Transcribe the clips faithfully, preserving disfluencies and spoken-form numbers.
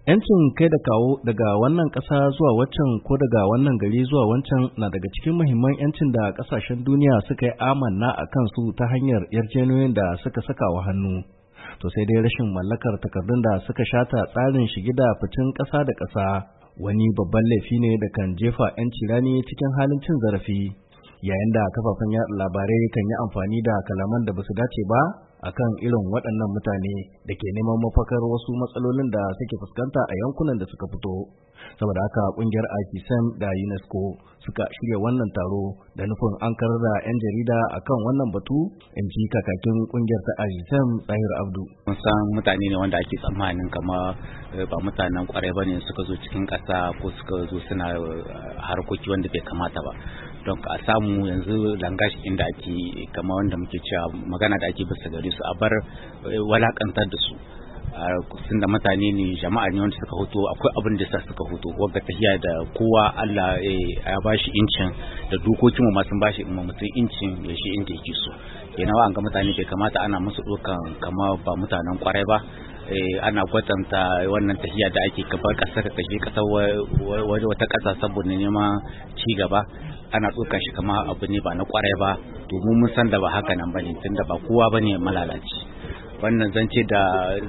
'Yancin kai da kawo daga wannan ƙasa zuwa waccan ko daga wannan gari zuwa wancan na daga cikin muhimman 'yancin da ƙasashen duniya suka yi amanna a kansu ta hanyar yarjejeniyoyin da suka saka wa hannu. To sai dai rashin mallakar takardun da suka shata tsarin shige da ficin ƙasa da ƙasa wani babban laifi ne da kan jefa 'yanci rani cikin halin cin zarafi, yayin da kafafen yaɗa labarai kan yi amfani da kalaman da basu dace ba akan irin waɗannan mutane da ke neman mafakar wasu matsalolin da suke fuskanta a yankunan da suka fito. Saboda haka ƙungiyar AFISEM da UNESCO suka shirya wannan taro da nufin an karar da 'yan jarida akan wannan batu, in ji kakakin ƙungiyar ta AFISEM Tahir Abdu. Mun san mutane ne wanda ake tsammanin kama ba mutanen kwarai ba ne suka zo cikin ƙasa ko suka zo suna harkoki wanda bai kamata ba. Don a samu yanzu langashi inda ake kama wanda muke cewa magana da ake bisa gare su a bar walakantar da su. Sun da mutane ne, jama'a ne wanda suka hoto, akwai abin da sa suka hoto wanda tahiya da kowa Allah ya bashi incin da dokokin mu ma sun bashi mutum incin ya shi inda yake so. Yana wa an ga mutane bai kamata ana musu dokan kama ba mutanen kwarai ba. Ana kwatanta wannan tahiya da ake kabar kasar ka kashe kasar wata kasa saboda neman ci gaba, ana ɗaukar shi kama abu ne ba na kwarai ba, domin mun san da ba haka nan bane, tunda ba kowa bane malalaci. Wannan zance da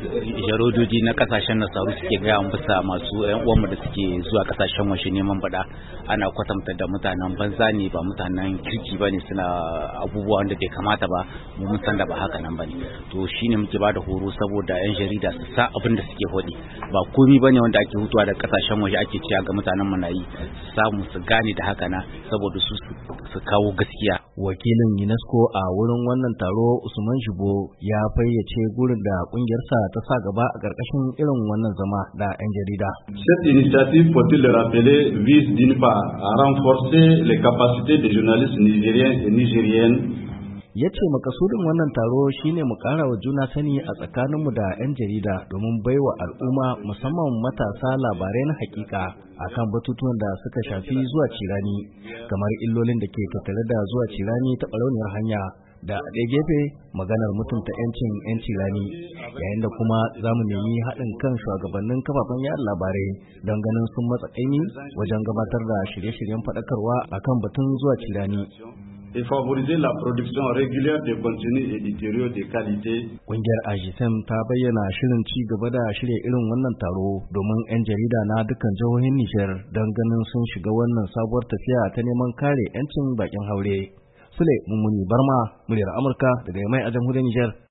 jarodoji na kasashen nasaru suke gaya bisa masu yan uwanmu da suke zuwa kasashen washe neman bada, ana kwatanta da mutanen banza ne, ba mutanen kirki bane, suna abubuwa wanda bai kamata ba, mu mun san da ba haka nan bane. To shine muke bada horo saboda yan jarida su sa abin da suke hodi, ba komai bane wanda ake hutuwa da kasashen waje ake cewa ga mutanen mu na yi, samu su gane da haka na saboda su su kawo gaskiya. Wakilin UNESCO a wurin wannan taro Usman Shibo ya fayyace gurin da kungiyarsa ta sa gaba a ƙarƙashin irin wannan zama da 'yan jarida. Cette initiative, faut-il le rappeler, vise d'une part à renforcer les capacités des journalistes nigériens et nigériennes. Ya ce makasudin wannan taro shine mu ƙara wa juna sani a tsakaninmu da 'yan jarida domin baiwa al'umma musamman matasa labarai na hakika akan batutuwan da suka shafi zuwa cirani, kamar illolin da ke tattare da zuwa cirani ta ɓarauniyar hanya, da a ɗaya gefe maganar mutunta 'yancin 'yan cirani, yayin da kuma za mu nemi haɗin kan shugabannin kafafen yaɗa labarai don ganin sun matsa ƙaimi wajen gabatar da shirye-shiryen faɗakarwa akan batun zuwa cirani. Et favoriser la production régulière de contenus éditoriaux de qualité. Ƙungiyar AFISEM ta bayyana shirin ci gaba da shirya irin wannan taro domin 'yan jarida na dukkan jihohin Nijar don ganin sun shiga wannan sabuwar tafiya ta neman kare 'yancin bakin haure. Sule Mummuni Barma, muryar Amurka daga Yamai a jamhuriyar Nijar.